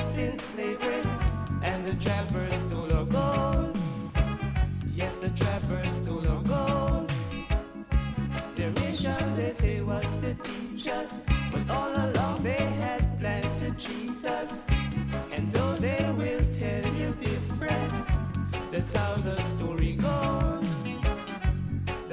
kept in slavery, and the trappers stole our gold. Yes, the trappers stole our gold. Their mission, they say, was to teach us, but all